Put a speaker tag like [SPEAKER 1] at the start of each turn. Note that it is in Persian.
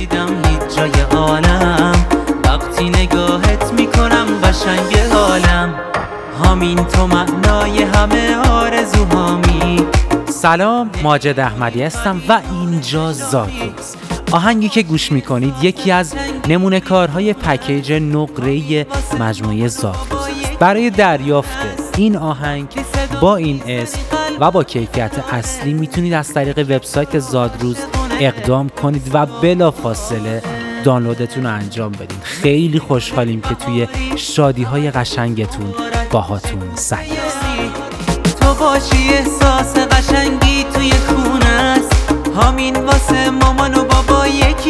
[SPEAKER 1] ندیدم هیچ جای عالم، وقتی نگاهت میکنم قشنگ حالم، همین تو معنای همه آرزوهامی.
[SPEAKER 2] سلام، ماجد احمدی هستم و اینجا زادروز. آهنگی که گوش میکنید یکی از نمونه کارهای پکیج نقره‌ای مجموعه زادروز است. برای دریافت این آهنگ با این اسم و با کیفیت اصلی میتونید از طریق وبسایت زادروز اقدام کنید و بلافاصله دانلودتون رو انجام بدین. خیلی خوشحالیم که توی شادی‌های قشنگتون باهاتون سعی هستیم.
[SPEAKER 1] تو باشی احساس قشنگی توی خونه است، همین واسه مامان و بابا یک